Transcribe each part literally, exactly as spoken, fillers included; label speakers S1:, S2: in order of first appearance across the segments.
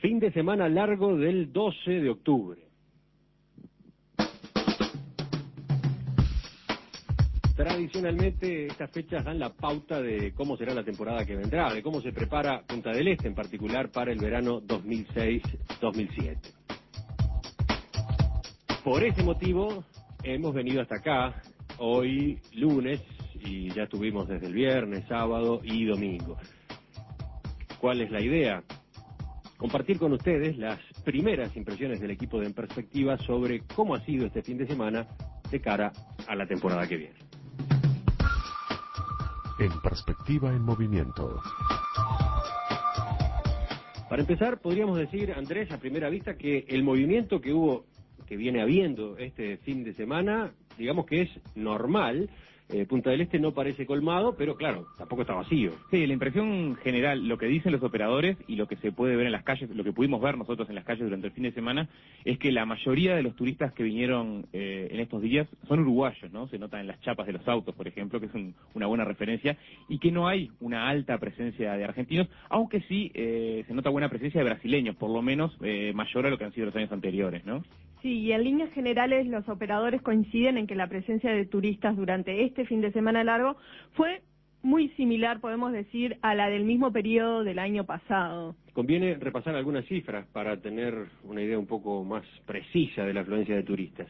S1: Fin de semana largo del doce de octubre. Tradicionalmente estas fechas dan la pauta de cómo será la temporada que vendrá, de cómo se prepara Punta del Este en particular para el verano dos mil seis dos mil siete. Por ese motivo hemos venido hasta acá hoy lunes y ya estuvimos desde el viernes, sábado y domingo. ¿Cuál es la idea? Compartir con ustedes las primeras impresiones del equipo de En Perspectiva sobre cómo ha sido este fin de semana de cara a la temporada que viene.
S2: En Perspectiva en Movimiento.
S1: Para empezar, podríamos decir, Andrés, a primera vista, que el movimiento que hubo, que viene habiendo este fin de semana, digamos que es normal. Eh, Punta del Este no parece colmado, pero claro, tampoco está vacío.
S3: Sí, la impresión general, lo que dicen los operadores y lo que se puede ver en las calles, lo que pudimos ver nosotros en las calles durante el fin de semana, es que la mayoría de los turistas que vinieron eh, en estos días son uruguayos, ¿no? Se nota en las chapas de los autos, por ejemplo, que es un, una buena referencia, y que no hay una alta presencia de argentinos, aunque sí eh, se nota buena presencia de brasileños, por lo menos eh, mayor a lo que han sido los años anteriores, ¿no?
S4: Sí, y en líneas generales los operadores coinciden en que la presencia de turistas durante este fin de semana largo fue muy similar, podemos decir, a la del mismo periodo del año pasado.
S1: Conviene repasar algunas cifras para tener una idea un poco más precisa de la afluencia de turistas.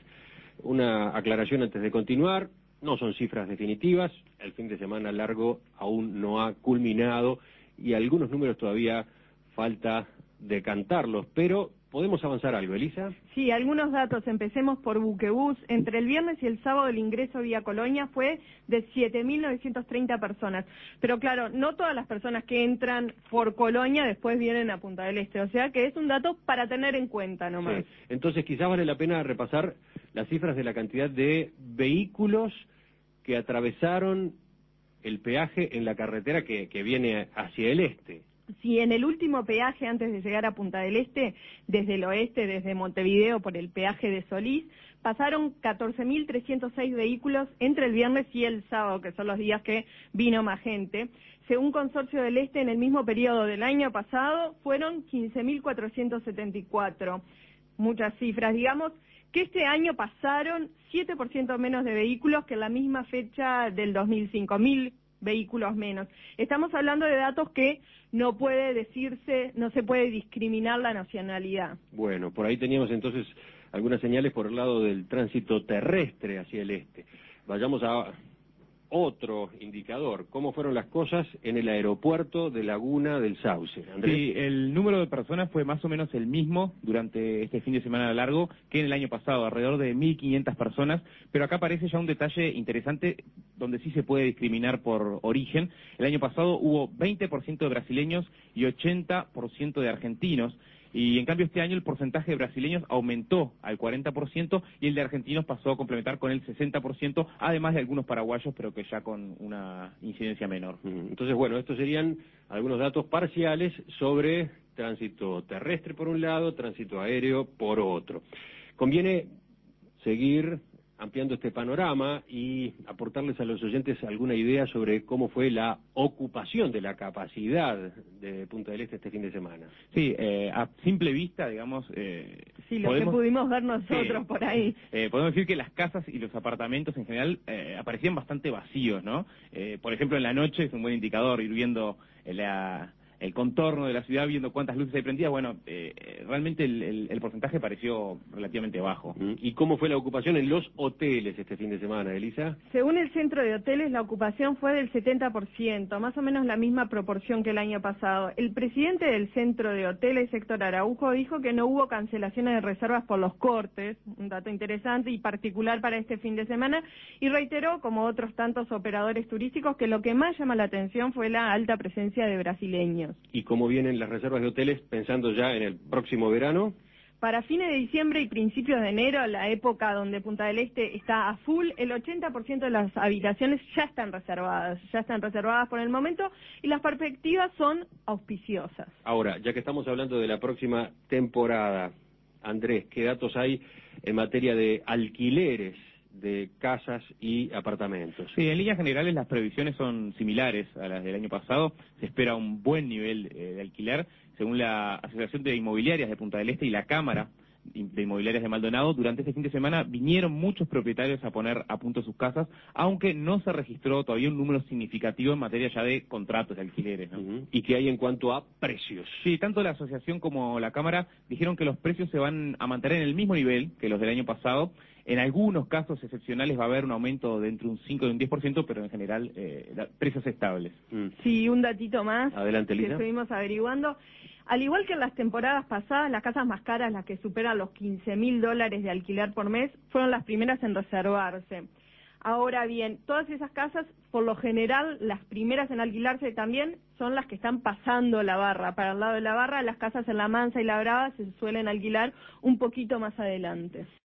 S1: Una aclaración antes de continuar, no son cifras definitivas, el fin de semana largo aún no ha culminado y algunos números todavía falta decantarlos, pero ¿podemos avanzar algo, Elisa?
S4: Sí, algunos datos. Empecemos por Buquebús. Entre el viernes y el sábado el ingreso vía Colonia fue de siete mil novecientas treinta personas. Pero claro, no todas las personas que entran por Colonia después vienen a Punta del Este. O sea que es un dato para tener en cuenta nomás.
S1: Sí. Entonces quizás vale la pena repasar las cifras de la cantidad de vehículos que atravesaron el peaje en la carretera que, que viene hacia el este.
S4: Si en el último peaje antes de llegar a Punta del Este, desde el oeste, desde Montevideo por el peaje de Solís, pasaron catorce mil trescientos seis vehículos entre el viernes y el sábado, que son los días que vino más gente. Según Consorcio del Este, en el mismo periodo del año pasado fueron quince mil cuatrocientos setenta y cuatro. Muchas cifras, digamos que este año pasaron siete por ciento menos de vehículos que en la misma fecha del dos mil cinco, mil vehículos menos. Estamos hablando de datos que no puede decirse, no se puede discriminar la nacionalidad.
S1: Bueno, por ahí teníamos entonces algunas señales por el lado del tránsito terrestre hacia el este. Vayamos a otro indicador. ¿Cómo fueron las cosas en el aeropuerto de Laguna del Sauce? Andrés.
S3: Sí, el número de personas fue más o menos el mismo durante este fin de semana largo que en el año pasado, alrededor de mil quinientas personas, pero acá aparece ya un detalle interesante donde sí se puede discriminar por origen. El año pasado hubo veinte por ciento de brasileños y ochenta por ciento de argentinos. Y en cambio este año el porcentaje de brasileños aumentó al cuarenta por ciento y el de argentinos pasó a complementar con el sesenta por ciento, además de algunos paraguayos, pero que ya con una incidencia menor.
S1: Entonces, bueno, estos serían algunos datos parciales sobre tránsito terrestre por un lado, tránsito aéreo por otro. Conviene seguir ampliando este panorama y aportarles a los oyentes alguna idea sobre cómo fue la ocupación de la capacidad de Punta del Este este fin de semana.
S3: Sí, eh, a simple vista, digamos... Eh,
S4: sí, lo
S3: podemos,
S4: que pudimos ver nosotros
S3: sí,
S4: por ahí.
S3: Eh, podemos decir que las casas y los apartamentos en general eh, aparecían bastante vacíos, ¿no? Eh, por ejemplo, en la noche es un buen indicador ir viendo la... el contorno de la ciudad, viendo cuántas luces hay prendidas. Bueno, eh, realmente el, el, el porcentaje pareció relativamente bajo.
S1: ¿Y cómo fue la ocupación en los hoteles este fin de semana, Elisa?
S4: Según el centro de hoteles, la ocupación fue del setenta por ciento, más o menos la misma proporción que el año pasado. El presidente del centro de hoteles, Héctor Araujo, dijo que no hubo cancelaciones de reservas por los cortes, un dato interesante y particular para este fin de semana, y reiteró, como otros tantos operadores turísticos, que lo que más llama la atención fue la alta presencia de brasileños.
S1: ¿Y cómo vienen las reservas de hoteles pensando ya en el próximo verano?
S4: Para fines de diciembre y principios de enero, la época donde Punta del Este está a full, el ochenta por ciento de las habitaciones ya están reservadas, ya están reservadas por el momento y las perspectivas son auspiciosas.
S1: Ahora, ya que estamos hablando de la próxima temporada, Andrés, ¿qué datos hay en materia de alquileres de casas y apartamentos.
S3: Sí, en líneas generales las previsiones son similares a las del año pasado. Se espera un buen nivel eh, de alquiler. Según la Asociación de Inmobiliarias de Punta del Este y la Cámara de Inmobiliarias de Maldonado, durante este fin de semana vinieron muchos propietarios a poner a punto sus casas, aunque no se registró todavía un número significativo en materia ya de contratos de alquileres, ¿no?
S1: Uh-huh. ¿Y qué hay en cuanto a precios?
S3: Sí, tanto la asociación como la Cámara dijeron que los precios se van a mantener en el mismo nivel que los del año pasado. En algunos casos excepcionales va a haber un aumento de entre un cinco y un diez por ciento, pero en general eh, precios estables.
S4: Mm. Sí, un datito más.
S1: Adelante, Lisa.
S4: Que estuvimos averiguando. Al igual que en las temporadas pasadas, las casas más caras, las que superan los quince mil dólares de alquiler por mes, fueron las primeras en reservarse. Ahora bien, todas esas casas, por lo general, las primeras en alquilarse también son las que están pasando la barra. Para el lado de la barra, las casas en La Mansa y La Brava se suelen alquilar un poquito más adelante.